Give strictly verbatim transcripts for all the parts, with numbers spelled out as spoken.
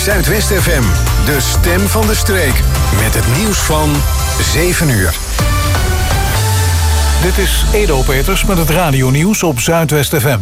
Zuidwest F M, de stem van de streek. Met het nieuws van zeven uur. Dit is Edo Peters met het radionieuws op Zuidwest F M.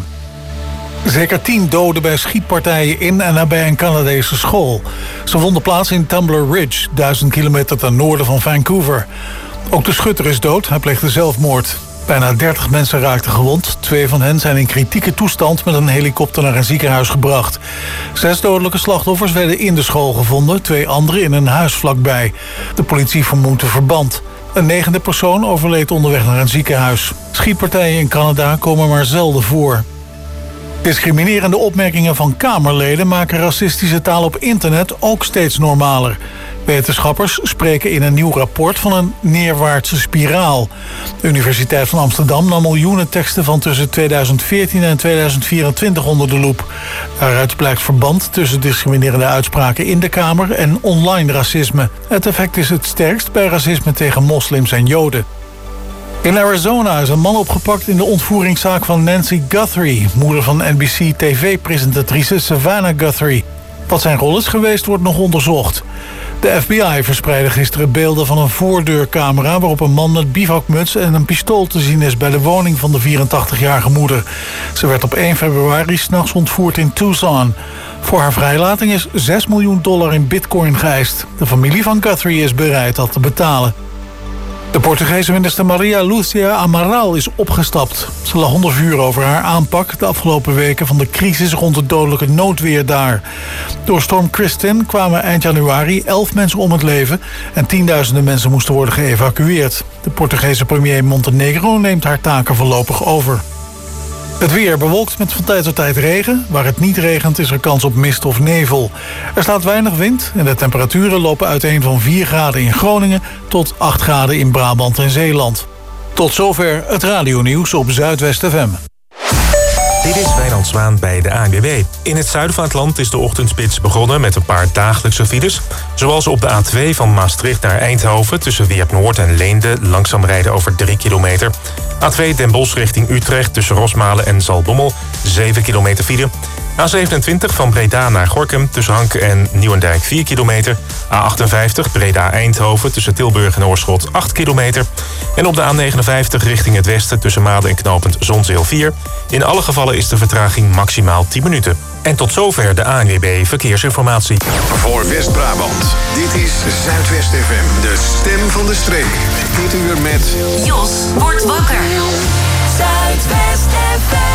Zeker tien doden bij schietpartijen in en nabij een Canadese school. Ze vonden plaats in Tumbler Ridge, duizend kilometer ten noorden van Vancouver. Ook de schutter is dood, hij pleegde zelfmoord. Bijna dertig mensen raakten gewond. Twee van hen zijn in kritieke toestand met een helikopter naar een ziekenhuis gebracht. Zes dodelijke slachtoffers werden in de school gevonden, twee anderen in een huis vlakbij. De politie vermoedt een verband. Een negende persoon overleed onderweg naar een ziekenhuis. Schietpartijen in Canada komen maar zelden voor. Discriminerende opmerkingen van Kamerleden maken racistische taal op internet ook steeds normaler. Wetenschappers spreken in een nieuw rapport van een neerwaartse spiraal. De Universiteit van Amsterdam nam miljoenen teksten van tussen tweeduizend veertien en tweeduizend vierentwintig onder de loep. Daaruit blijkt verband tussen discriminerende uitspraken in de Kamer en online racisme. Het effect is het sterkst bij racisme tegen moslims en Joden. In Arizona is een man opgepakt in de ontvoeringszaak van Nancy Guthrie, moeder van N B C T V-presentatrice Savannah Guthrie. Wat zijn rol is geweest, wordt nog onderzocht. De F B I verspreidde gisteren beelden van een voordeurcamera waarop een man met bivakmuts en een pistool te zien is bij de woning van de vierentachtigjarige moeder. Ze werd op één februari 's nachts ontvoerd in Tucson. Voor haar vrijlating is zes miljoen dollar in bitcoin geëist. De familie van Guthrie is bereid dat te betalen. De Portugese minister Maria Lúcia Amaral is opgestapt. Ze lag onder vuur over haar aanpak de afgelopen weken van de crisis rond het dodelijke noodweer daar. Door storm Kristin kwamen eind januari elf mensen om het leven en tienduizenden mensen moesten worden geëvacueerd. De Portugese premier Montenegro neemt haar taken voorlopig over. Het weer bewolkt met van tijd tot tijd regen. Waar het niet regent is er kans op mist of nevel. Er staat weinig wind en de temperaturen lopen uiteen van vier graden in Groningen tot acht graden in Brabant en Zeeland. Tot zover het radionieuws op Zuidwest F M. Dit is Wijnand Zwaan bij de A N W B. In het zuiden van het land is de ochtendspits begonnen met een paar dagelijkse files. Zoals op de A twee van Maastricht naar Eindhoven tussen Weert-Noord en Leende langzaam rijden over drie kilometer. A twee Den Bosch richting Utrecht tussen Rosmalen en Zaltbommel, zeven kilometer file. A zevenentwintig van Breda naar Gorinchem tussen Hanken en Nieuwendijk vier kilometer. A achtenvijftig Breda-Eindhoven tussen Tilburg en Oorschot acht kilometer. En op de A negenenvijftig richting het westen tussen Maden en knooppunt Zonzeel vier. In alle gevallen is de vertraging maximaal tien minuten. En tot zover de A N W B Verkeersinformatie. Voor West-Brabant, dit is Zuidwest F M, de stem van de streek. Dit uur met Jos wordt wakker. Zuidwest F M.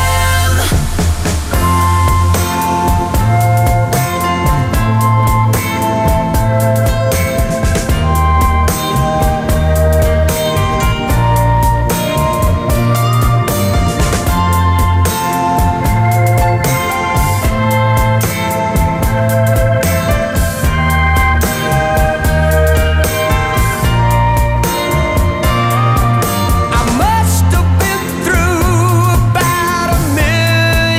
I must have been through about a million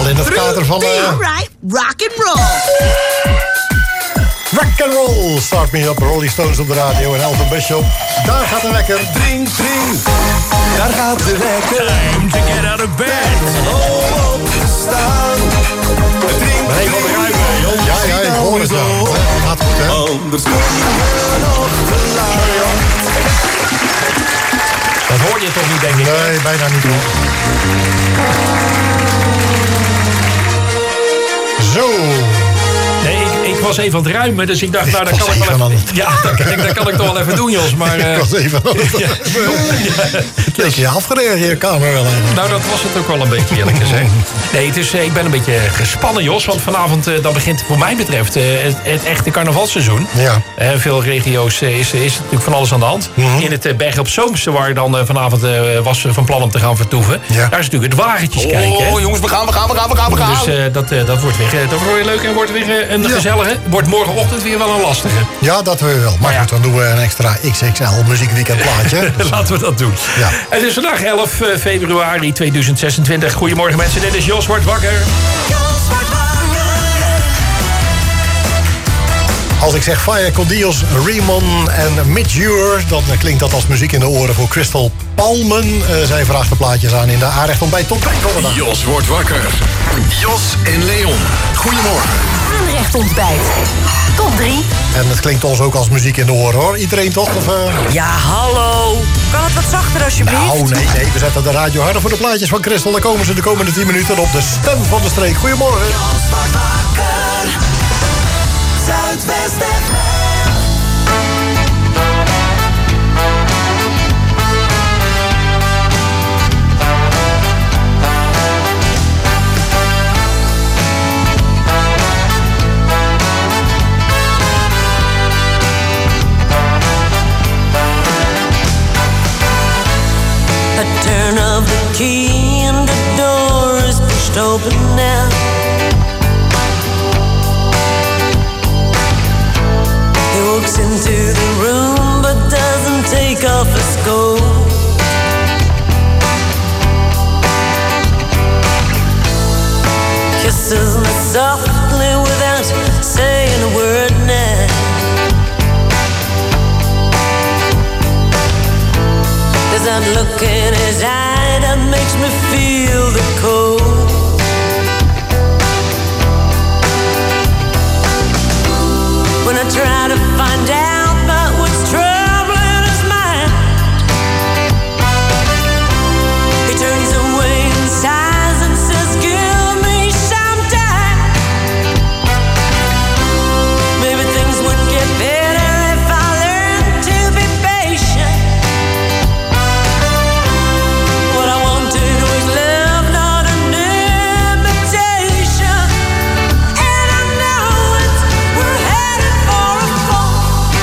in het kader van... Uh... Alright, rock and roll. Rock and roll, Start Me Up, Rolling Stones op de radio en Elton Bishop. Daar gaat de wekker. Dring, dring. Daar gaat de wekker. Time to get out of bed. Oh, opgestaan. Drink, Maar even op de ruimte, joh. Ja, ja, ik hoor het wel. Dat gaat goed, hè? Anders kom je nog te laat. Dat hoor je toch niet, denk ik? Nee, bijna niet, hoor. Zo. Nee, ik, ik was even aan het ruimen, dus ik dacht, nou, dat kan ik wel even... Ja, dat, dat, dat kan ik toch wel even doen, Jos, maar... Uh, ik was even aan het ja, ja. Leek je afgereageerd, kamer wel even. Nou, dat was het ook wel een beetje, eerlijk gezegd. Nee, het is, ik ben een beetje gespannen, Jos, want vanavond uh, dan begint, voor mij betreft, uh, het, het echte carnavalseizoen. Ja. Uh, veel regio's uh, is, is natuurlijk van alles aan de hand. Mm-hmm. In het uh, Bergen op Zoomse, waar dan uh, vanavond uh, was van plan om te gaan vertoeven. Ja. Daar is natuurlijk het wagentjes oh, kijken. Oh, jongens, we gaan, we gaan, we gaan, we gaan, we gaan. Dus uh, dat, uh, dat wordt weer, uh, dat wordt weer leuk en wordt weer uh, een ja. gezellige. Wordt morgenochtend weer wel een lastige. Ja, dat we wel. Maar, maar ja. goed, dan doen we een extra X X L muziekweekend plaatje. Dus laten we dat doen. Ja. Het is vandaag elf februari tweeduizend zesentwintig. Goedemorgen mensen, dit is Jos wordt wakker. Als ik zeg Fire Condios, Raymond en Mitch Ure, dan klinkt dat als muziek in de oren voor Crystal Palmen. Uh, zij vraagt de plaatjes aan in de Aanrecht ontbijt top drie. Jos wordt wakker. Jos en Leon. Goedemorgen. Aanrecht ontbijt. Top drie. En het klinkt ons ook als muziek in de oren, hoor. Iedereen toch? Of, uh... Ja, hallo. Kan het wat zachter alsjeblieft? Nou, nee, nee. We zetten de radio harder voor de plaatjes van Crystal. Dan komen ze de komende tien minuten op de stem van de streek. Goedemorgen. Jos wordt wakker. Zuidwest F M. A turn of the key and the door is pushed open now. He walks into the room but doesn't take off his coat. Kisses me softly without saying a word now. There's that look in his eye that makes me feel the cold. When I try to find out about what's troubling his mind, he turns away and sighs and says, give me some time. Maybe things would get better if I learned to be patient. What I wanted was love, not an imitation. And I know it's, we're headed for a fall.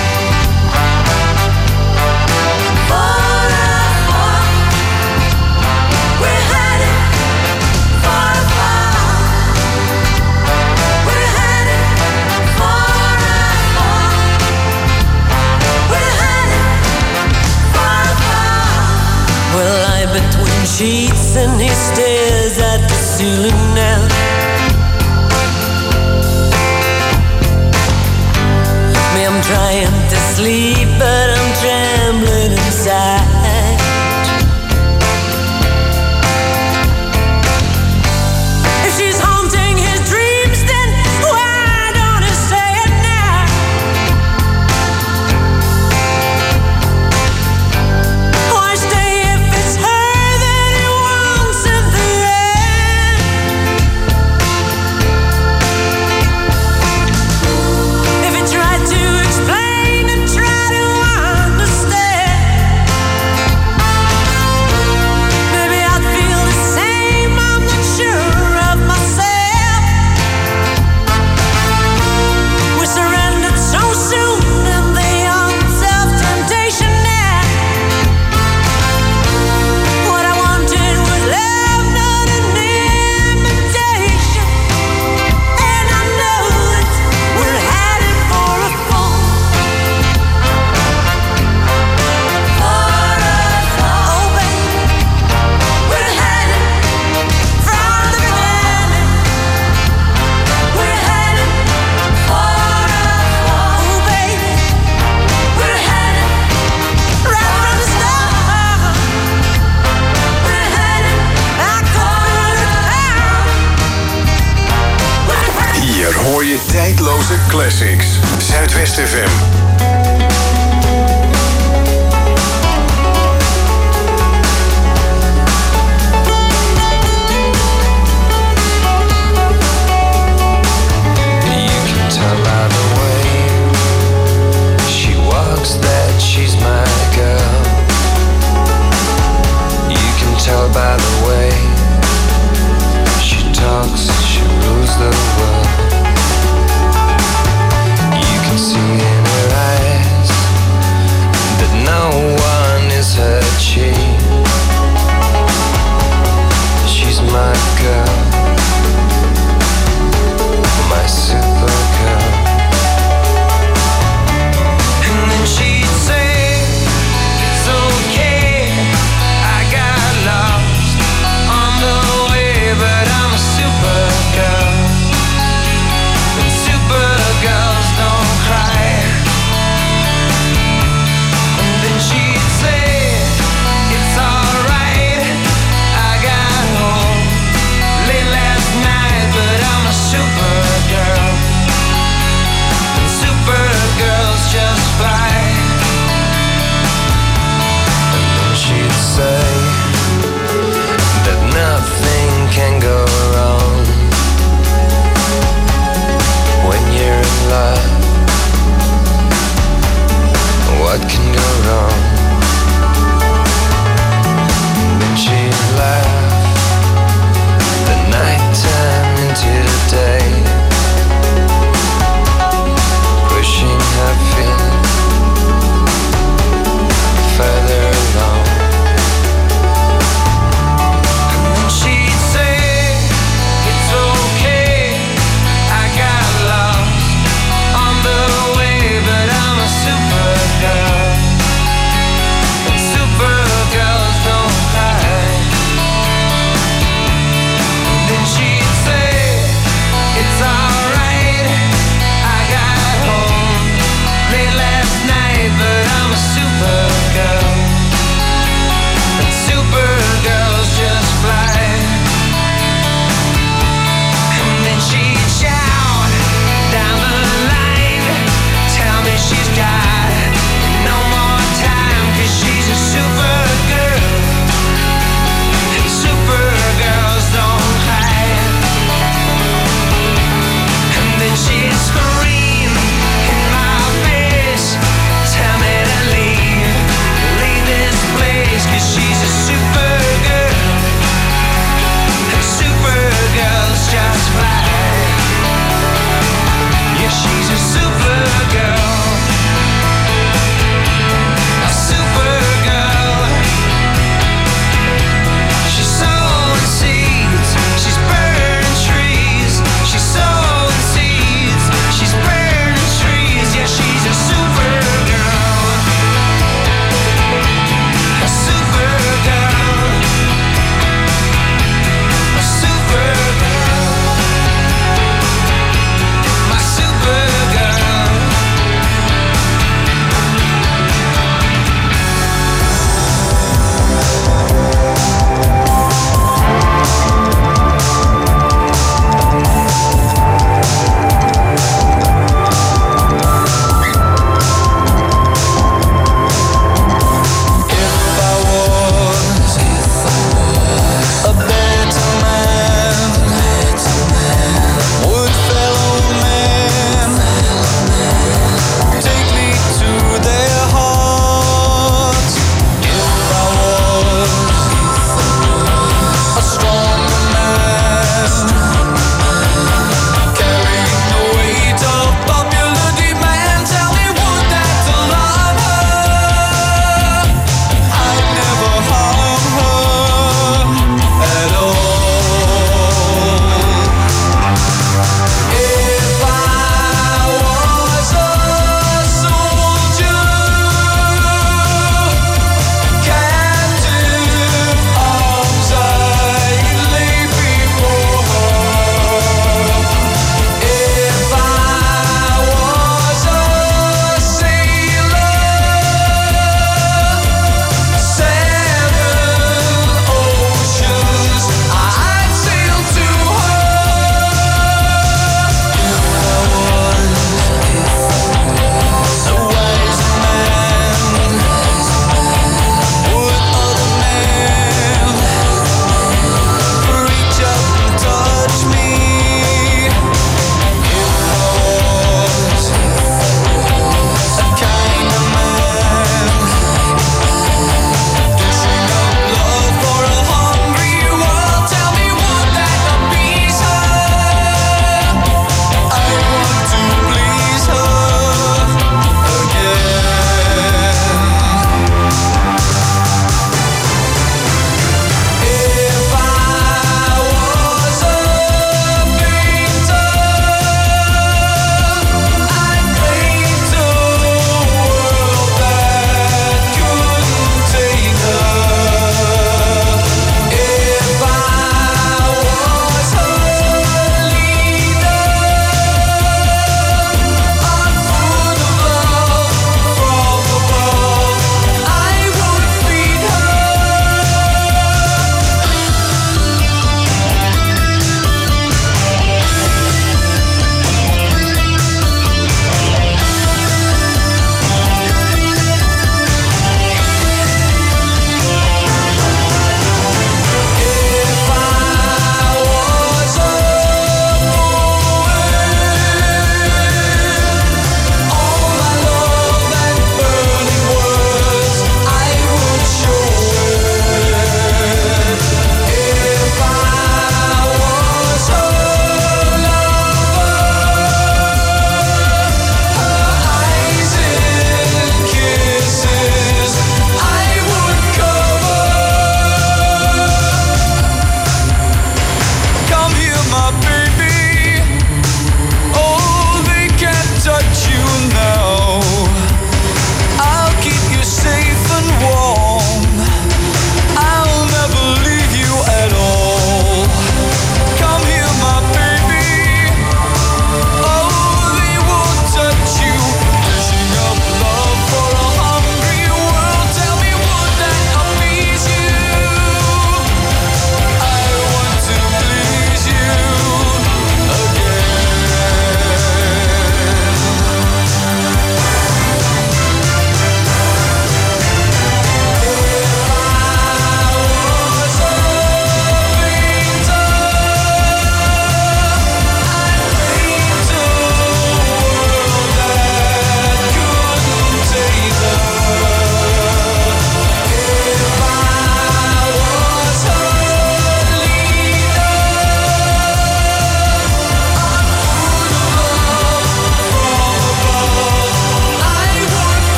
For a fall. We're headed for a fall. We're headed for a fall. We're headed for a fall. We'll lie between sheets and he stares at the ceiling now. Me, I'm trying to sleep, but I'm trembling inside. If she's haunting his dreams, then why don't he say it now? Why stay if it's her that he wants in the end? If he tried to explain and try to tijdloze classics. Zuidwest F M. She's my girl. You can tell by the way she talks, she rules the world. You can see in her eyes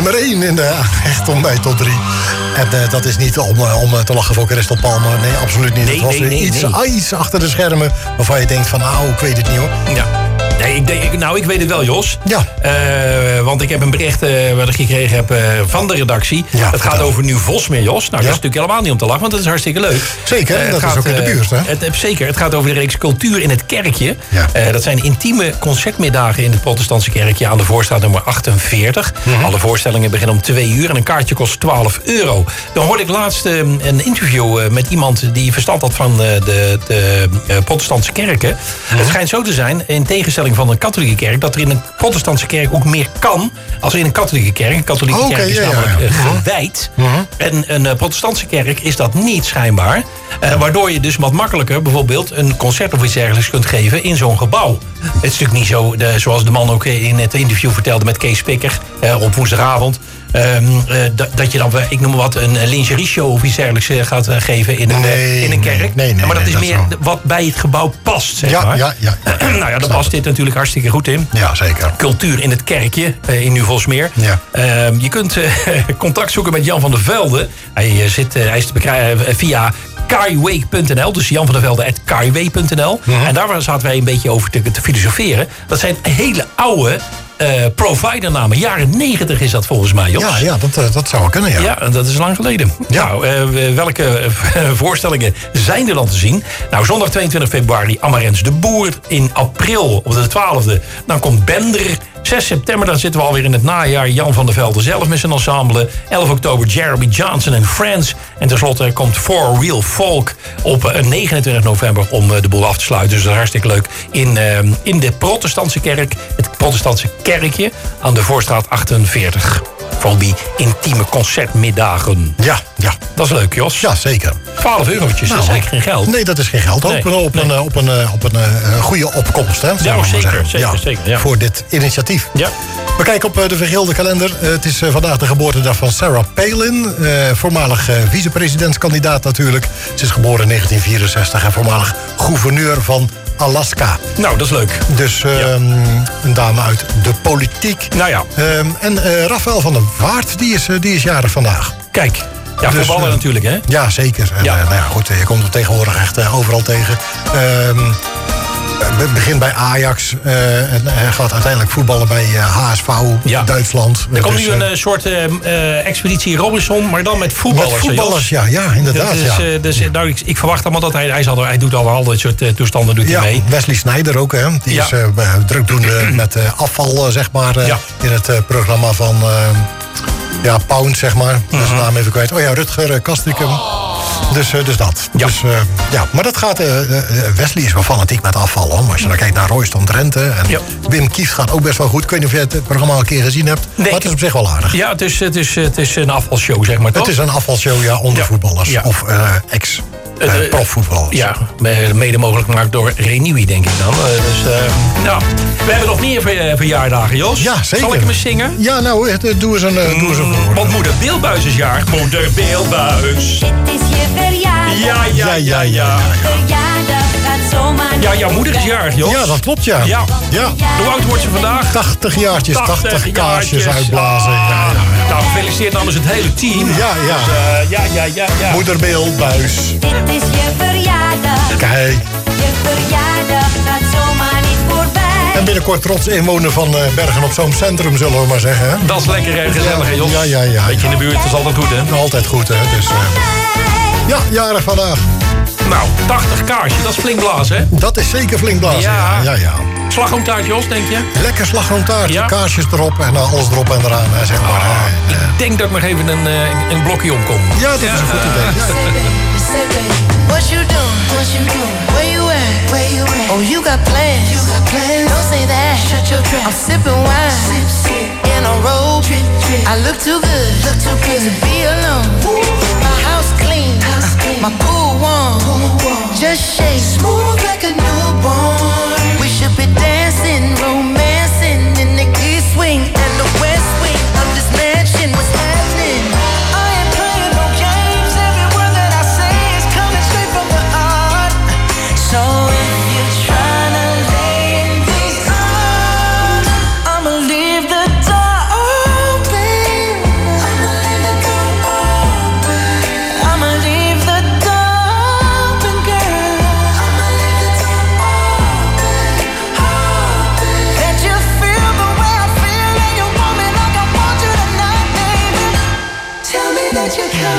nummer één in de echt ontbijt tot drie. En uh, dat is niet om, uh, om te lachen voor Crystal Palmer. Nee, absoluut niet. Nee, het was nee, weer nee, iets, nee. iets achter de schermen waarvan je denkt van nou, ik weet het niet hoor. Ja. Nee, ik denk, nou, ik weet het wel, Jos. Ja. Uh, want ik heb een bericht uh, wat ik gekregen heb uh, van de redactie. Ja, het gaat over Nieuw Vosmeer, Jos. Nou, ja. dat is natuurlijk helemaal niet om te lachen, want dat is hartstikke leuk. Zeker, uh, dat gaat, is ook in de buurt, hè? Uh, het, het, zeker, het gaat over de reeks Cultuur in het Kerkje. Ja. Uh, dat zijn intieme concertmiddagen in het protestantse kerkje aan de Voorstraat nummer achtenveertig. Mm-hmm. Alle voorstellingen beginnen om twee uur en een kaartje kost twaalf euro. Dan hoorde ik laatst uh, een interview uh, met iemand die verstand had van uh, de, de uh, protestantse kerken. Mm-hmm. Het schijnt zo te zijn, in tegenstelling van een katholieke kerk, dat er in een protestantse kerk ook meer kan als in een katholieke kerk. Een katholieke oh, okay, kerk is ja, namelijk ja, ja. gewijd. Uh-huh. En een uh, protestantse kerk is dat niet schijnbaar. Uh, waardoor je dus wat makkelijker bijvoorbeeld een concert of iets dergelijks kunt geven in zo'n gebouw. Het is natuurlijk niet zo, de, zoals de man ook in het interview vertelde met Kees Pikker uh, op woensdagavond. Um, uh, dat, dat je dan, ik noem maar wat, een lingerie-show of iets dergelijks uh, gaat uh, geven in een, nee, uh, in een kerk. Nee, nee, nee, maar dat nee, is dat meer zo. wat bij het gebouw past, zeg ja, maar. Ja, ja, ja, ja. Nou ja, daar past dit natuurlijk hartstikke goed in. Ja, zeker. Cultuur in het kerkje uh, in Nieuw-Vosmeer. Ja. Uh, je kunt uh, contact zoeken met Jan van der Velde. Hij, uh, zit, uh, hij is te bekrijgen uh, via kaiway punt n l, dus Jan van der Velde at kaiway punt n l. Uh-huh. En daar zaten wij een beetje over te, te filosoferen. Dat zijn hele oude uh, providernamen. Jaren negentig is dat volgens mij, Jos. Ja, ja dat, dat zou wel kunnen, ja. Ja, dat is lang geleden. Ja. Nou, uh, welke uh, voorstellingen zijn er dan te zien? Nou, zondag tweeëntwintig februari Amarens de Boer. In april, op de twaalfde, dan komt Bender. zes september, dan zitten we alweer in het najaar. Jan van der Velde zelf met zijn ensemble. elf oktober Jeremy Johnson en Friends. En tenslotte komt For Real Folk op negenentwintig november om de boel af te sluiten. Dus dat is hartstikke leuk. In, uh, in de protestantse kerk, het protestantse kerkje aan de Voorstraat achtenveertig. Voor die intieme concertmiddagen. Ja, ja. Dat is leuk, Jos. Ja, zeker. twaalf eurotjes, nou, dat is eigenlijk geen geld. Nee, dat is geen geld. Ook nee, op, nee. een, op, een, op een uh, goede opkomst, hè? Ja, maar zeker, zeggen. zeker, ja, zeker. Ja. Voor dit initiatief. Ja. We kijken op uh, de vergeelde kalender. Uh, het is uh, vandaag de geboortedag van Sarah Palin. Uh, voormalig uh, vicepresidentskandidaat natuurlijk. Ze is geboren in negentien vierenzestig en voormalig gouverneur van Alaska. Nou, dat is leuk. Dus uh, ja. een dame uit de politiek. Nou ja. Uh, en uh, Rafael van der Vaart, die is, uh, die is jarig vandaag. Kijk. Ja, dus, voetballer uh, natuurlijk, hè? Ja, zeker. En, ja. Uh, nou ja, goed, je komt er tegenwoordig echt uh, overal tegen. Uh, begint bij Ajax uh, en uh, gaat uiteindelijk voetballen bij uh, H S V, ja. Duitsland. Er komt dus, nu een uh, uh, soort uh, uh, expeditie Robinson, maar dan met voetballers. Met voetballers, ja, ja, inderdaad. Dus, ja. Uh, dus, nou, ik, ik verwacht allemaal dat hij, hij, zal, hij doet al al dat soort uh, toestanden doet ja, hij mee. Wesley Sneijder ook, hè. Die ja. is uh, drukdoende met uh, afval, uh, zeg maar, uh, ja. in het uh, programma van uh, ja, Pound, zeg maar. Mm-hmm. Dat is de naam even kwijt. Oh ja, Rutger uh, Kastrikum. Dus, uh, dus dat. Ja. Dus, uh, ja. Maar dat gaat. Uh, Wesley is wel fanatiek met afval, hoor. Als je dan kijkt naar Royston Drenthe. En ja. Wim Kieft gaat ook best wel goed. Ik weet niet of je het programma al een keer gezien hebt. Nee. Maar het is op zich wel aardig. Ja, het is, het is, het is een afvalshow, zeg maar. Toch? Het is een afvalshow, ja, onder ja. voetballers. Ja. Of uh, ex. Uh, uh, profvoetballers. Ja, mede mogelijk gemaakt door Renewy, denk ik dan. Uh, dus, uh, nou, we hebben nog meer ver, verjaardagen, Jos. Ja, zeker. Zal ik hem eens zingen? Ja, nou, doe eens een, uh, doe eens een voor. Want moeder Beeldbuis is jarig. Moeder Beeldbuis. Het is je verjaardag. Ja, ja, ja, ja. ja. Verjaardag gaat zomaar. Ja, jouw moeder is jarig, Jos. Ja, dat klopt, ja. Ja. ja. Hoe oud wordt ze vandaag? tachtig jaartjes, tachtig, tachtig kaarsjes uitblazen. Ah, ja, ja, ja. Nou, gefeliciteerd namens het hele team. Ja, ja. Dus, uh, ja, ja, ja, ja. Moeder Beeldbuis. Dit is je verjaardag. Kijk. Je verjaardag gaat zomaar niet voorbij. En binnenkort trots inwoner van uh, Bergen op Zoom Centrum, zullen we maar zeggen. Hè? Dat is lekker en gezellig, hè, Jos? Ja, ja, ja. Beetje in de buurt, dat is altijd goed, hè? Altijd goed, hè. Dus, uh... ja, jarig vandaag. Nou, tachtig kaarsje, dat is flink blazen, hè? Dat is zeker flink blazen, ja. ja, ja, ja. Slagroomtaart, Jos, denk je? Lekker slagroomtaart, ja. Kaarsjes erop en uh, alles erop en eraan, hè, zeg maar. Oh, uh, ik denk dat ik nog even een, uh, een blokje omkom. Ja, dat ja. is een goed idee. Ja. What you doing? What you doing? Where you at? Where you at? Oh, you got plans. You got plans. Don't say that. Shut your trap. I'm sipping wine. Sip, sip. In a robe. Trip, trip. I look too good. Look too good to be alone. Ooh. My house clean. House clean. My pool warm. Pool warm. Just shake. Smooth like a newborn. We should be dancing, romancing in the east wing and the west wing of this mansion. What's happening? I ain't playing no games. Every word that I say is coming straight from the heart. So if you're trying to lay in these arms, I'ma leave the door open.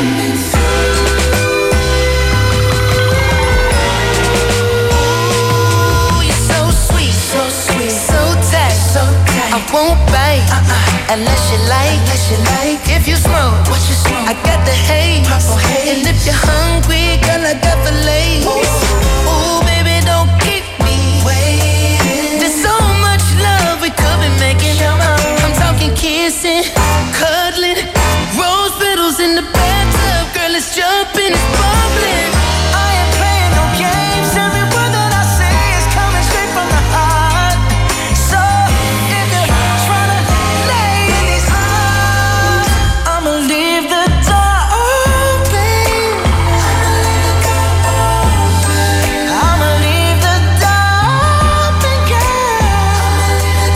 coming through. Ooh, you're so sweet, so sweet, so tight, so tight. I won't bite uh-uh. unless you like, unless you like. If you smoke, what you smoke? I got the haze. Purple haze. And if you're hungry, girl, I got the lace. Ooh, baby, don't keep me waiting. There's so much love we could be making. I'm talking kissing, cuddling, rose petals in the bathtub. Girl, it's jumping, it's bubbling. I ain't playing no games. Every word that I say is coming straight from the heart. So if you're trying to lay in these arms, I'ma leave the door open. I'ma leave the door open, girl.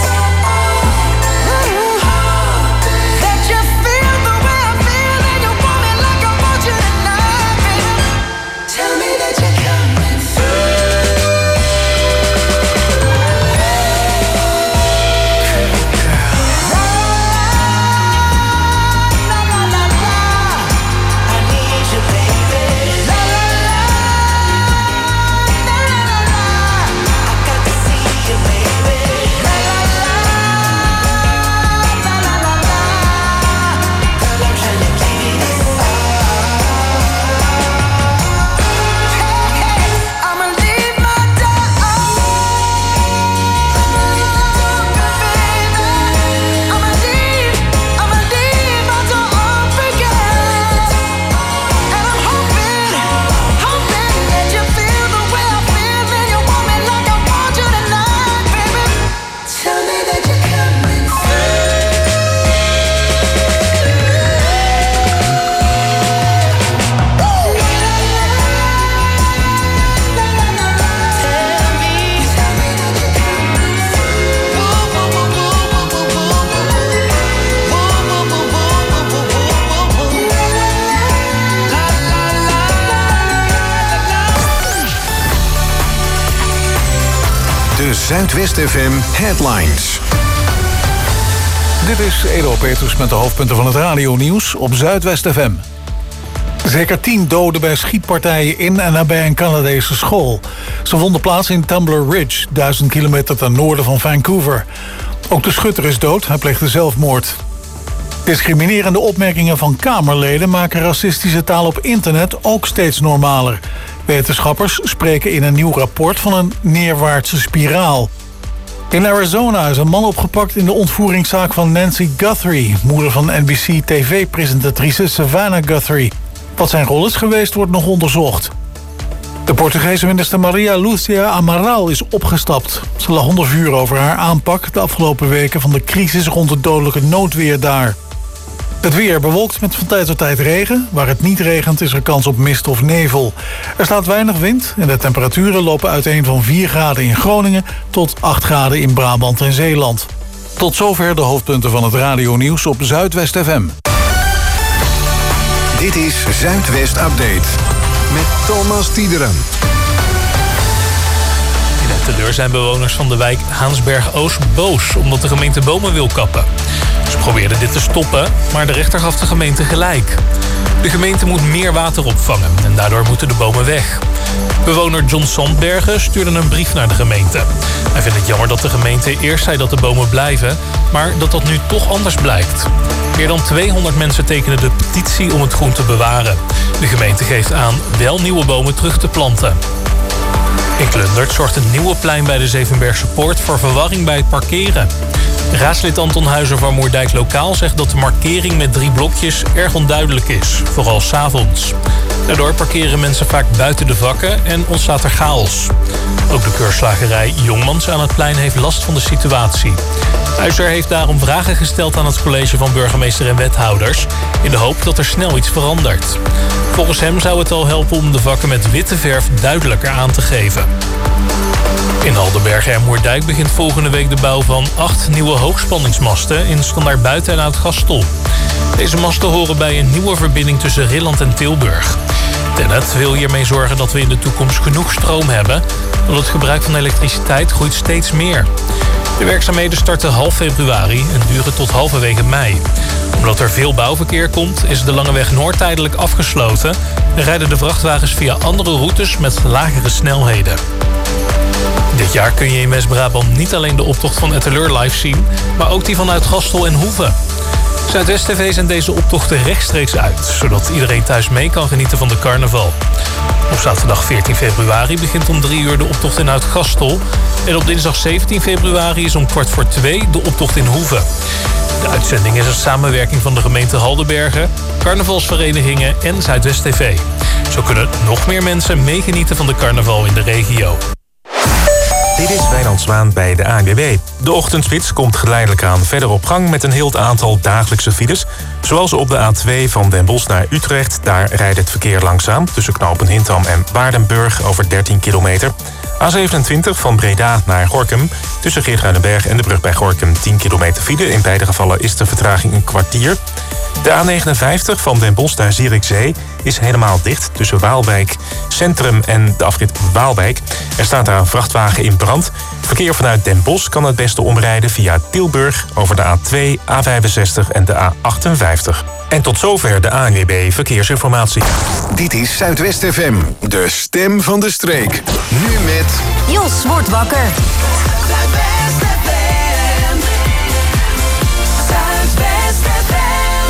That you feel the way I feel and you want me like I want you tonight, baby. Tell me that you're coming through. La la la la, I need you, baby. La la la, la la la la, I got to see you, baby. La la la, la la la la, girl, I'm trying to give you this Hey, hey, I'ma leave my door I'ma leave, I'ma leave my door open, girl. And I'm hoping, hoping that you feel the way I feel and you want me like I want you tonight, baby. Tell me that you're coming De Zuidwest F M Headlines. Dit is Edo Petrus met de hoofdpunten van het radionieuws op Zuidwest F M. Zeker tien doden bij schietpartijen in en nabij een Canadese school. Ze vonden plaats in Tumbler Ridge, duizend kilometer ten noorden van Vancouver. Ook de schutter is dood, hij pleegde zelfmoord. Discriminerende opmerkingen van Kamerleden maken racistische taal op internet ook steeds normaler. Wetenschappers spreken in een nieuw rapport van een neerwaartse spiraal. In Arizona is een man opgepakt in de ontvoeringszaak van Nancy Guthrie, moeder van N B C T V-presentatrice Savannah Guthrie. Wat zijn rol is geweest, wordt nog onderzocht. De Portugese minister Maria Lúcia Amaral is opgestapt. Ze lag onder vuur over haar aanpak de afgelopen weken van de crisis rond het dodelijke noodweer daar. Het weer bewolkt met van tijd tot tijd regen. Waar het niet regent is er kans op mist of nevel. Er staat weinig wind en de temperaturen lopen uiteen van vier graden in Groningen tot acht graden in Brabant en Zeeland. Tot zover de hoofdpunten van het radionieuws op Zuidwest F M. Dit is Zuidwest Update met Thomas Tiederen. In het teleur zijn bewoners van de wijk Haansberg-Oost boos omdat de gemeente bomen wil kappen. Ze probeerden dit te stoppen, maar de rechter gaf de gemeente gelijk. De gemeente moet meer water opvangen en daardoor moeten de bomen weg. Bewoner John Sandbergen stuurde een brief naar de gemeente. Hij vindt het jammer dat de gemeente eerst zei dat de bomen blijven, maar dat dat nu toch anders blijkt. Meer dan tweehonderd mensen tekenen de petitie om het groen te bewaren. De gemeente geeft aan wel nieuwe bomen terug te planten. In Klundert zorgt het nieuwe plein bij de Zevenbergse Poort voor verwarring bij het parkeren. Raadslid Anton Huizer van Moerdijk Lokaal zegt dat de markering met drie blokjes erg onduidelijk is, vooral 's avonds. Daardoor parkeren mensen vaak buiten de vakken en ontstaat er chaos. Ook de keurslagerij Jongmans aan het plein heeft last van de situatie. Huizer heeft daarom vragen gesteld aan het college van burgemeester en wethouders, in de hoop dat er snel iets verandert. Volgens hem zou het al helpen om de vakken met witte verf duidelijker aan te geven. In Haldenbergen en Moerdijk begint volgende week de bouw van acht nieuwe hoogspanningsmasten in Standaard Buiten en Oud-Gastel. Deze masten horen bij een nieuwe verbinding tussen Rilland en Tilburg. TenneT wil hiermee zorgen dat we in de toekomst genoeg stroom hebben, want het gebruik van elektriciteit groeit steeds meer. De werkzaamheden starten half februari en duren tot halverwege mei. Omdat er veel bouwverkeer komt, is de Lange Weg Noord tijdelijk afgesloten en rijden de vrachtwagens via andere routes met lagere snelheden. Dit jaar kun je in West-Brabant niet alleen de optocht van Etteleur live zien, maar ook die vanuit Gastel en Hoeve. Zuidwest T V zendt deze optochten rechtstreeks uit, zodat iedereen thuis mee kan genieten van de carnaval. Op zaterdag veertien februari begint om drie uur de optocht in Uitgastel. En op dinsdag zeventien februari is om kwart voor twee de optocht in Hoeve. De uitzending is een samenwerking van de gemeente Haldenbergen, carnavalsverenigingen en Zuidwest T V. Zo kunnen nog meer mensen meegenieten van de carnaval in de regio. Dit is Wijnand Zwaan bij de A N W B. De ochtendspits komt geleidelijk aan verder op gang met een heel aantal dagelijkse files. Zoals op de A twee van Den Bosch naar Utrecht. Daar rijdt het verkeer langzaam tussen knopen Hintham en Waardenburg over dertien kilometer. A zevenentwintig van Breda naar Gorinchem. Tussen Geertruidenberg en de brug bij Gorinchem tien kilometer file. In beide gevallen is de vertraging een kwartier. De A negenenvijftig van Den Bosch naar Zierikzee is helemaal dicht tussen Waalwijk Centrum en de afrit Waalwijk. Er staat daar een vrachtwagen in brand. Verkeer vanuit Den Bosch kan het beste omrijden via Tilburg over de A twee, A vijfenzestig en de A achtenvijftig. En tot zover de A N W B Verkeersinformatie. Dit is Zuidwest F M, de stem van de streek. Nu met... Jos wordt wakker. Zuidwest F M. Zuidwest F M.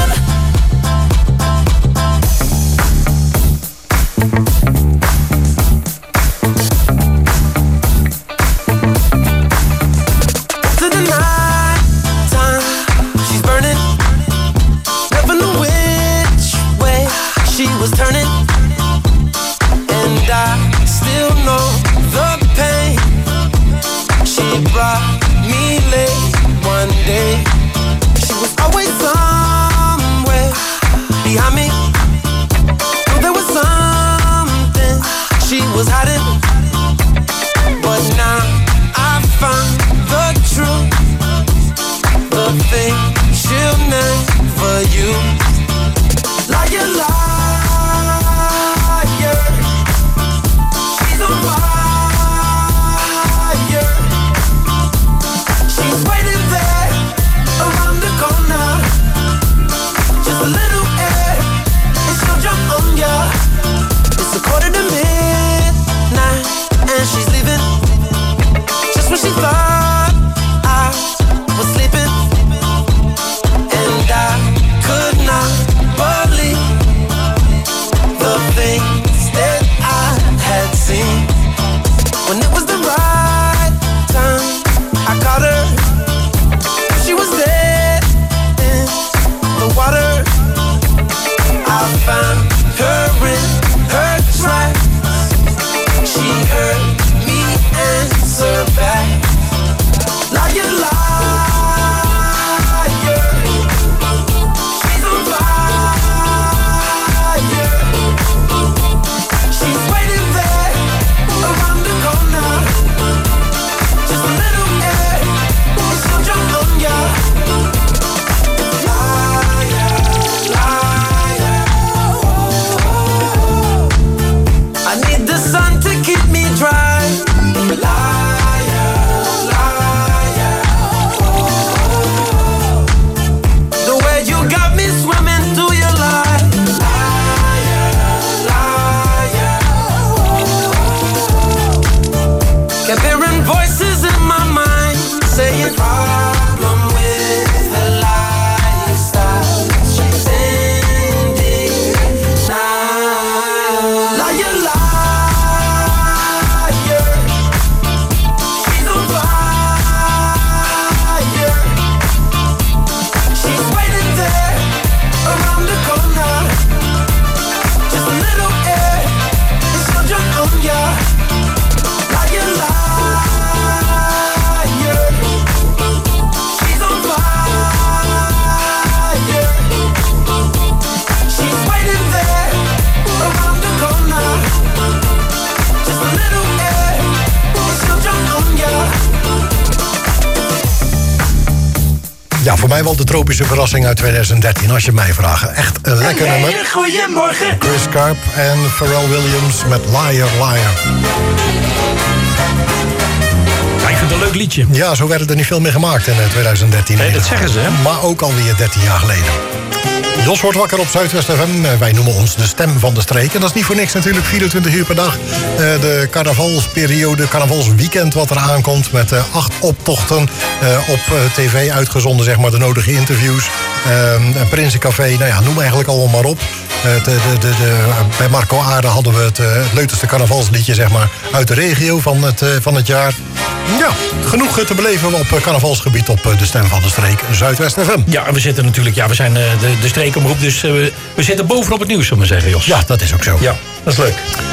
To the night time, she's burning. Never knew which way she was turning. And I still know the pain. She brought me late one day. She was always somewhere behind me. Knew there was something she was hiding. But now I found the truth, the thing she'll never use. Liar, liar, she's on fire. She's waiting there around the corner. Just a little air and she'll jump on ya. It's a quarter to midnight and she's leaving. Just when she thought I was sleeping. And I could not believe the things that I had seen. When it was the right time, I caught her. She was dead in the water. I found her in her tracks. She heard me answer back. Liar, liar, she's on fire. She's waiting there around the corner. Just a little air and she'll jump on ya. Liar, liar, I need the sun to keep me dry. Liar, liar, the way you got me swimming through your lies. Liar, liar, kept hearing voices in my mind saying problem with the lifestyle she's ending now. Liar, liar, she's on fire. She's waiting there around the corner. Just a little air and she'll jump on ya. Liar, liar, she's on fire. She's waiting there around the corner. Just a little air and she'll jump on ya. Ja, voor mij wel de tropische verrassing uit tweeduizend dertien, als je mij vraagt. Echt een lekker nummer. Goedemorgen. Chris Carp en Pharrell Williams met Liar, Liar. Ja, ik vind een leuk liedje. Ja, zo werden er niet veel meer gemaakt in twintig dertien. Nee, dat zeggen ze, hè? Maar ook alweer dertien jaar geleden. Jos wordt wakker op Zuidwest F M. Wij noemen ons de stem van de streek. En dat is niet voor niks natuurlijk, vierentwintig uur per dag. Uh, de carnavalsperiode, carnavalsweekend wat er aankomt... met uh, acht optochten uh, op uh, tv uitgezonden, zeg maar, de nodige interviews. Uh, Prinsencafé, nou ja, noem eigenlijk allemaal maar op. Uh, de, de, de, de, bij Marco Aarde hadden we het, uh, het leukste carnavalsliedje, zeg maar, uit de regio van het, uh, van het jaar. Ja, genoeg te beleven op uh, carnavalsgebied op uh, de stem van de streek Zuidwest F M. Ja, en we zitten natuurlijk, ja, we zijn uh, de, de streekomroep, dus uh, we zitten bovenop het nieuws, zullen we maar zeggen, Jos. Ja, dat is ook zo. Ja, dat is leuk.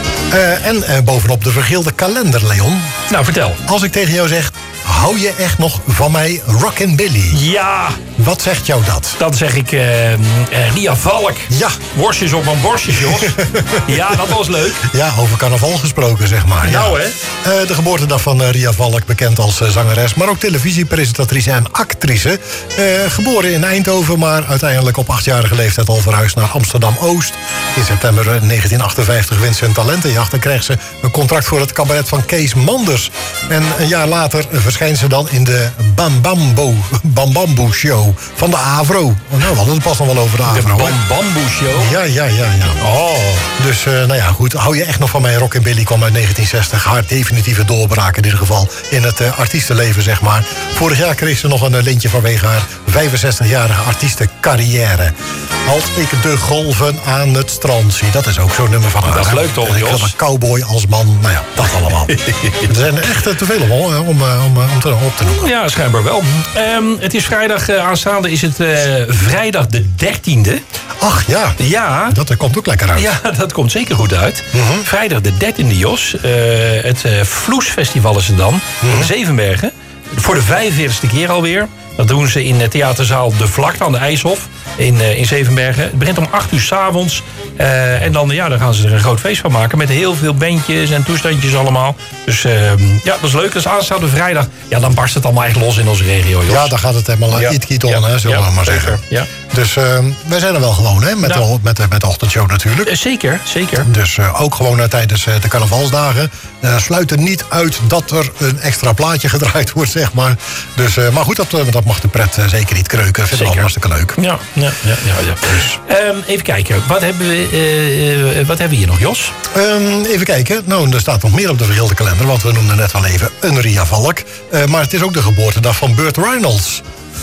Uh, en uh, bovenop de vergeelde kalender, Leon. Nou, vertel. Als ik tegen jou zeg, hou je echt nog van mij Rockin' Billy? Ja. Wat zegt jou dat? Dan zeg ik uh, uh, Ria Valk. Ja. Worstjes op mijn borstjes, Jos. Ja, dat was leuk. Ja, over carnaval gesproken, zeg maar. Nou, ja. hè? Uh, de geboortedag van uh, Ria Valk, bekend als uh, zangeres... maar ook televisiepresentatrice en actrice. Uh, geboren in Eindhoven, maar uiteindelijk op achtjarige leeftijd... al verhuisd naar Amsterdam-Oost. In september negentien achtenvijftig wint ze een talentenjacht... en krijgt ze een contract voor het cabaret van Kees Manders. En een jaar later verschijnt ze dan in de Bambambo, Bambambo Show van de Avro. Oh, nou, we hadden het pas nog wel over de Avro. De Bambambo Show? Ja, ja, ja, ja. Oh. Dus, uh, nou ja, goed. Hou je echt nog van mij? Rockin' Billy kwam uit negentien zestig. Haar definitieve doorbraak in ieder geval in het uh, artiestenleven, zeg maar. Vorig jaar kreeg ze nog een uh, lintje vanwege haar vijfenzestigjarige artiestencarrière. Als ik de golven aan het strand zie. Dat is ook zo'n nummer van haar. Dat is leuk toch, Jos? Ik een cowboy als man. Nou ja, dat allemaal. Er zijn er echt uh, te veel om, om, om, om, om te, op te noemen. Ja, schijnbaar wel. Um, het is vrijdag uh, aanstaande, is het uh, vrijdag de dertiende. Ach ja, ja, dat komt ook lekker uit. Ja, dat komt zeker goed uit. Uh-huh. Vrijdag de dertiende, Jos. Uh, het uh, Vloesfestival is er dan, uh-huh. in Zevenbergen. Voor de vijfenveertigste keer alweer. Dat doen ze in theaterzaal De Vlakte aan de IJshof in, uh, in Zevenbergen. Het begint om acht uur 's avonds. Uh, en dan, ja, dan gaan ze er een groot feest van maken. Met heel veel bandjes en toestandjes allemaal. Dus uh, ja, dat is leuk. Dat is aanstaande vrijdag. Ja, dan barst het allemaal echt los in onze regio, Jos. Ja, dan gaat het helemaal ja. iets on, ja. hè, zullen ja, we maar zeker. zeggen. Ja. Dus uh, wij zijn er wel gewoon, hè, met, nou. de, met, de, met de ochtendshow natuurlijk. Uh, zeker, zeker. Dus uh, ook gewoon uh, tijdens uh, de carnavalsdagen. Uh, sluit er niet uit dat er een extra plaatje gedraaid wordt, zeg maar. Dus, uh, maar goed, dat, uh, dat mag de pret uh, zeker niet kreuken. Vind ik wel hartstikke leuk. Ja, ja, ja. ja, ja. Dus. Um, even kijken, wat hebben, we, uh, uh, wat hebben we hier nog, Jos? Um, even kijken, nou, er staat nog meer op de vergeelde kalender. Want we noemden net wel even een Ria Valk. Uh, maar het is ook de geboortedag van Burt Reynolds.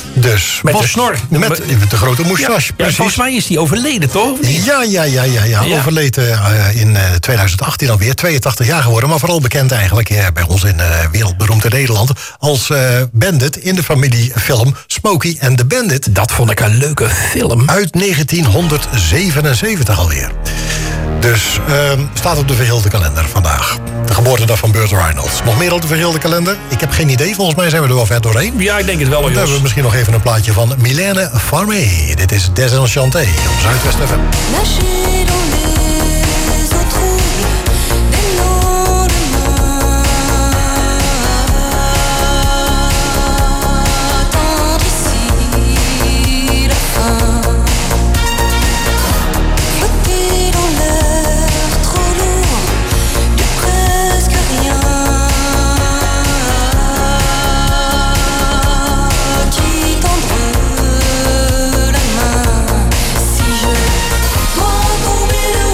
Dus met was, de snor. Met de grote moustache. Ja, ja, volgens mij is die overleden, toch? Ja, ja, ja, ja, ja. ja. Overleden uh, in uh, twintig achttien alweer. tweeëntachtig jaar geworden. Maar vooral bekend eigenlijk uh, bij ons in uh, wereldberoemde Nederland. Als uh, Bandit in de familiefilm Smokey and the Bandit. Dat vond ik een leuke film. Uit negentienhonderdzevenenzeventig alweer. Dus uh, staat op de vergeelde kalender vandaag. De geboortedag van Burt Reynolds. Nog meer op de vergeelde kalender? Ik heb geen idee. Volgens mij zijn we er wel ver doorheen. Ja, ik denk het wel. Dan hebben we misschien nog even een plaatje van Mylène Farmer. Dit is Désenchanté op Zuidwest F M. Si je dois tomber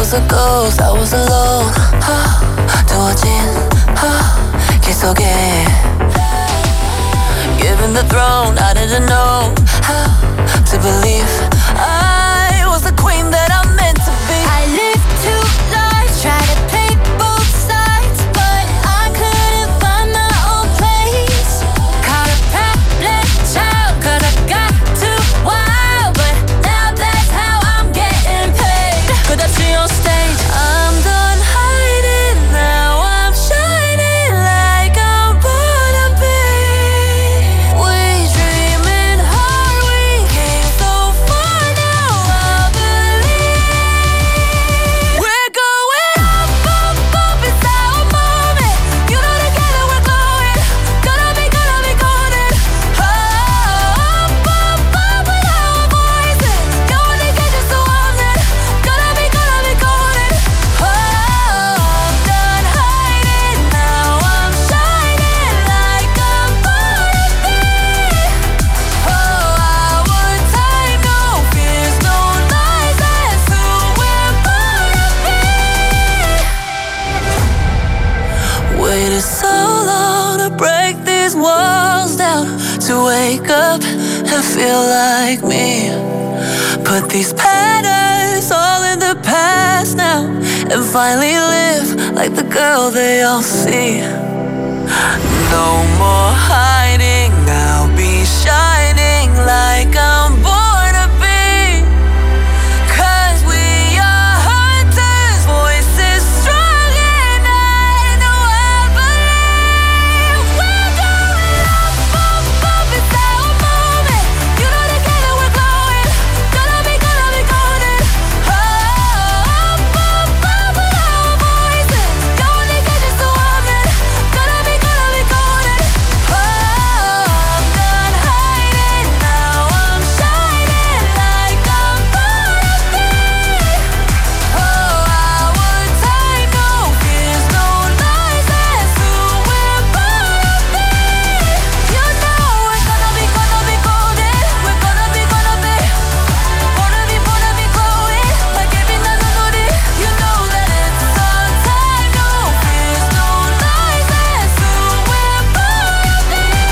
was a ghost, I was alone. 두어진 기속에 given the throne, I didn't know how to believe I was the queen that I'm meant to be. I lived two lives, tried to play both sides, but I couldn't find my own place. Caught a problem child, cause I got too wild, but now that's how I'm getting paid. Could I see on stage? I'm done hiding, now I'm shining like I'm born to be. We dreaming hard, we came so far, now I believe. We're going up, up, up, it's our moment. You know together we're glowing. Gonna be, gonna be golden. Oh, up, up, up with our voices. Going to get you so on it. Gonna be, gonna be golden. Oh, I'm done hiding, now I'm shining like I'm born to be. Oh, our time, no fears, no lies, that's who we're born to be. Waited so long to break these walls down, to wake up and feel like me. Put these patterns all in the past now, and finally live like the girl they all see. No more hiding, I'll be shining like I'm born to be. Cause we are hunters, voices strong, and I know I believe. We're going up, up, up, it's our moment. You know together we're glowing. Gonna be, gonna be golden. Oh, up, up, up with our voices. Going to get you so on it. Gonna be, gonna be golden. Oh, I'm done hiding, now I'm shining like I'm born to be. Oh, our time, no fears, no lies, that's who we're born to be. You know we're gonna be, gonna be golden. We're gonna be, gonna be, gonna be, gonna be glowing like every night I know it. You know that it's our time, no fears, no lies, that's who we're born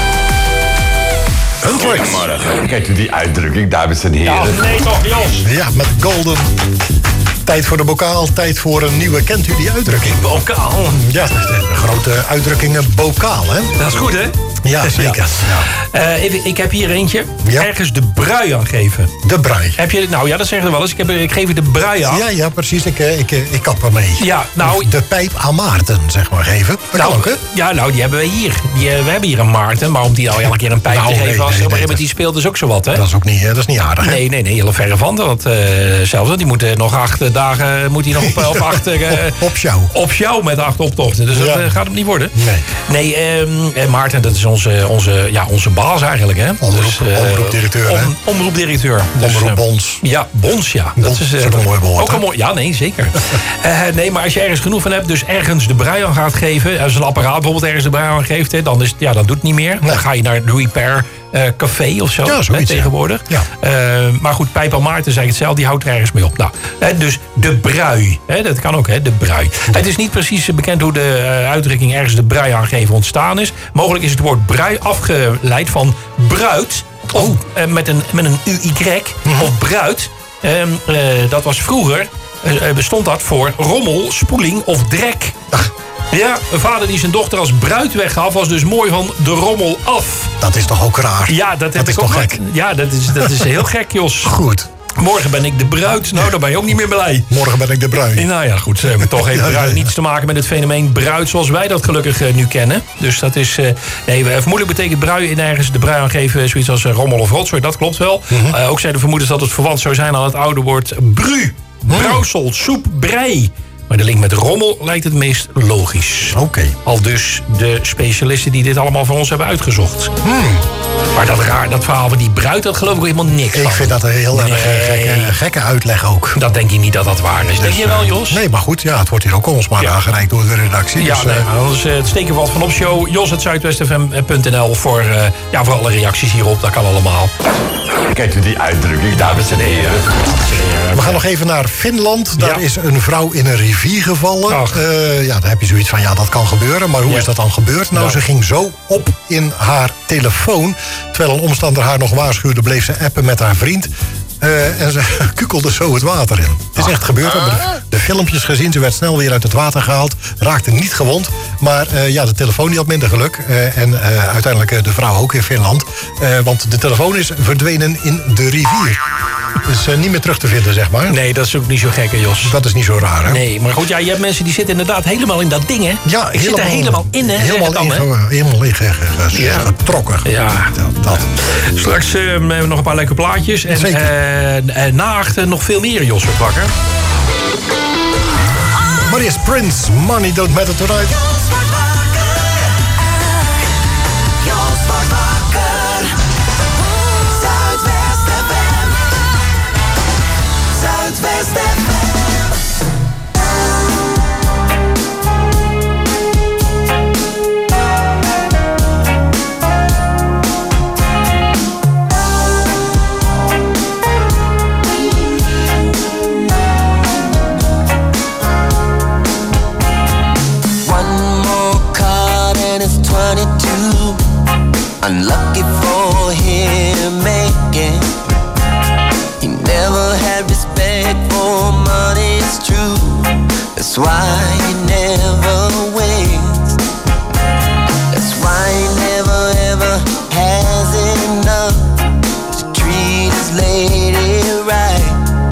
to be. Goedemorgen. Kijk u die uitdrukking, dames en heren. Ja, nee toch, Jos. Ja, met golden. Tijd voor de bokaal, tijd voor een nieuwe. Kent u die uitdrukking? Bokaal. Ja, de grote uitdrukkingen bokaal, hè? Dat is goed, hè? Ja, zeker. Eh, even, ik heb hier eentje. Ergens de brui aan geven. De brui. Heb je, nou ja, dat zeggen we wel eens. Ik, heb, ik geef je de brui aan. Ja, ja, precies. Ik, eh, ik, eh, ik kap ermee. Ja, nou... De pijp aan Maarten, zeg maar, geven. Dat nou, kan ook, hè? Ja, nou, die hebben we hier. Die, eh, we hebben hier een Maarten, maar om die nou elke keer een pijp Nou, te geven... nee, als nee, op een nee, gegeven moment die speelt, is ook zo wat, hè? Dat is ook niet, eh, dat is niet aardig, hè? Nee, nee, nee, heel verre van. Want uh, zelfs, die moet uh, nog acht uh, dagen... moet hij nog op, op acht... Uh, op jou. Op jou met acht optochten. Dus Ja. dat uh, gaat hem niet worden. Nee. Nee, um, uh, Maarten, dat is onze, onze, ja, onze baas eigenlijk, hè? Omroep, dus, uh, omroepdirecteur, hè? om, omroepdirecteur. Omroep Bons. Ja, Bons, ja. Bons dat is, uh, is ook een mooi woord, Ook hè? een mooi, ja, nee, zeker. uh, nee, maar als je ergens genoeg van hebt, dus ergens de brui aan gaat geven... als een apparaat bijvoorbeeld ergens de brui aan geeft... Hè, dan, is, ja, dan doet het niet meer. Nee. Dan ga je naar de Repair uh, Café of zo, Ja, hè, zoiets, tegenwoordig. Ja. Uh, maar goed, Pijp aan Maarten zei hetzelfde, die houdt er ergens mee op. Nou, hè, dus de brui, hè, dat kan ook, hè, de brui. Het is niet precies bekend hoe de uh, uitdrukking ergens de brui aangeven ontstaan is. Mogelijk is het woord brui afgeleid van bruid... Of uh, met een, met een U Y, mm-hmm. of bruid. Um, uh, dat was vroeger, uh, bestond dat voor rommel, spoeling of drek. Ach. Ja, een vader die zijn dochter als bruid weggaf... was dus mooi van de rommel af. Dat is toch ook raar? Ja, dat, heb dat is ik toch ook gek? Ja, dat is, dat is heel gek, Jos. Goed. Morgen ben ik de bruid. Nou, dan ben je ook niet meer blij. Morgen ben ik de bruid. Nou ja, goed. Ze hebben toch even Ja, ja, ja. niets te maken met het fenomeen bruid zoals wij dat gelukkig uh, nu kennen. Dus dat is... Uh, nee, vermoedelijk betekent brui in ergens de brui aangeven zoiets als uh, rommel of rotzooi. Dat klopt wel. Mm-hmm. Uh, ook zijn de vermoedens dat het verwant zou zijn aan het oude woord bru. Brouwsel, soep, brei. Maar de link met rommel lijkt het meest logisch. Oké. Okay. Al dus de specialisten die dit allemaal voor ons hebben uitgezocht. Hmm. Maar dat raar, dat verhaal van die bruid, dat geloof ik ook helemaal niks ik van. Ik vind dat een heel nee. erg gekke, gekke uitleg ook. Dat denk je niet dat dat waar is. Dus, denk je wel, Jos? Nee, maar goed, ja, het wordt hier ook ons maar ja. aangereikt door de redactie. Ja, dus, nee, uh, maar anders uh, het steken valt van op show. Jos at zuidwest f m punt n l voor, uh, ja, voor alle reacties hierop. Dat kan allemaal. Kijk u die uitdrukking, dames en heren. We gaan nog even naar Finland. Daar ja. is een vrouw in een rivier gevallen. Uh, ja, daar heb je zoiets van, ja, dat kan gebeuren. Maar hoe ja. is dat dan gebeurd? Nou, ja. ze ging zo op in haar telefoon. Terwijl een omstander haar nog waarschuwde, bleef ze appen met haar vriend. Uh, en ze kukelde zo het water in. Het is Ach. echt gebeurd. We hebben de, de filmpjes gezien. Ze werd snel weer uit het water gehaald. Raakte niet gewond. Maar uh, ja, de telefoon die had minder geluk. Uh, en uh, uiteindelijk uh, de vrouw ook in Finland. Uh, want de telefoon is verdwenen in de rivier. Dus uh, niet meer terug te vinden, zeg maar. Nee, dat is ook niet zo gek, hè, Jos. Dat is niet zo raar, hè? Nee, maar goed, ja, je hebt mensen die zitten inderdaad helemaal in dat ding, hè? Ja, die zitten helemaal in, hè? Helemaal in, dan, helemaal in ja. getrokken. Ja. Dat, dat. Straks uh, hebben we nog een paar leuke plaatjes. En uh, uh, na achter nog veel meer, Jos wordt wakker. Marius Prince, Money Don't Matter Tonight. Unlucky for him, making. He never had respect for money, it's true. That's why he never wins. That's why he never ever has enough to treat his lady right.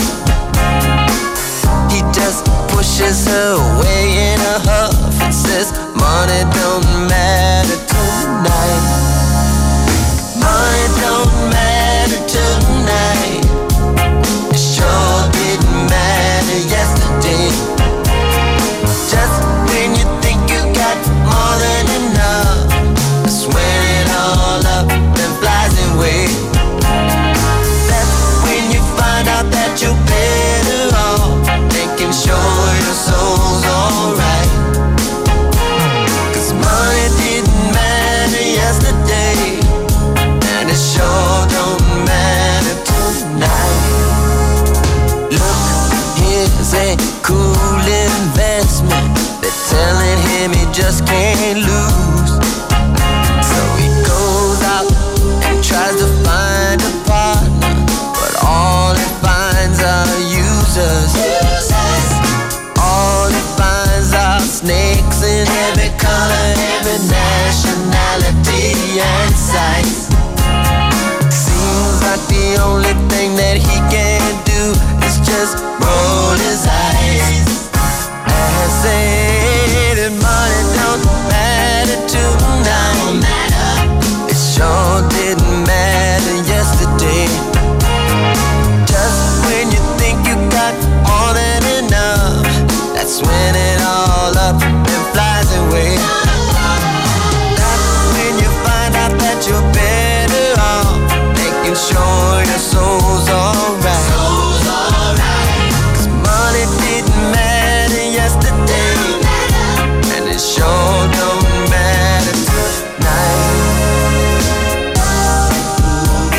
He just pushes her away in a huff and says, money don't matter tonight. Money don't matter tonight. It sure didn't matter yesterday. Just when you think you got more than enough, that's when it all up and flies away. That's when you find out that you're better off making sure your soul's alright. Cause money didn't matter yesterday, and it sure don't matter tonight. Look, here's a cool investment. They're telling him he just can't lose. So he goes out and tries to find a partner, but all he finds are users. All he finds are snakes in every color, every nationality and size. Like the only thing that he can do is just roll his eyes and say that money don't matter tonight. It sure didn't matter yesterday. Just when you think you got more than enough, that's when it all up and flies away. That's when you find out that you're better off making sure your soul's alright. Soul's alright. Cause money didn't matter yesterday, and it sure don't matter tonight. Ooh,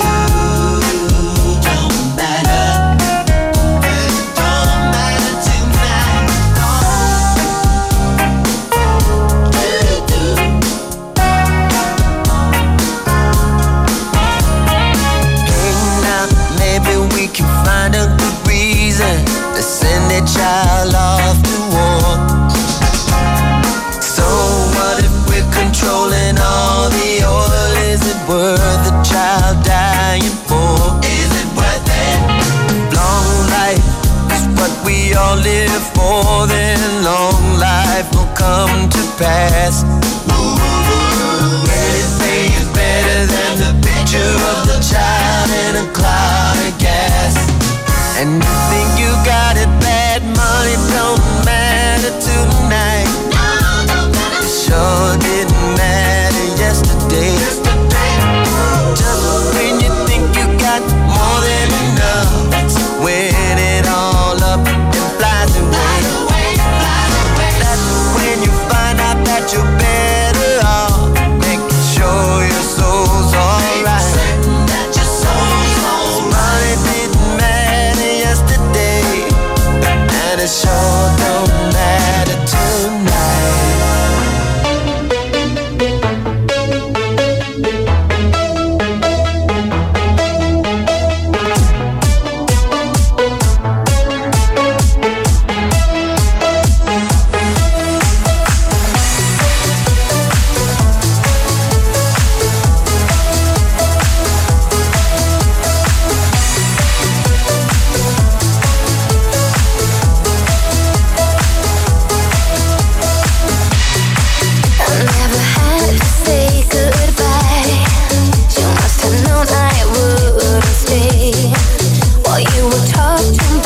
don't matter. It don't matter tonight. Maybe we can find a good reason to send a child off to war. So what if we're controlling all the oil? Is it worth the child dying for? Is it worth it? Long life is what we all live for, then long life will come to pass. Anything is better than the picture of the child in a cloud of gas. And you think you got it bad, money don't matter. talk to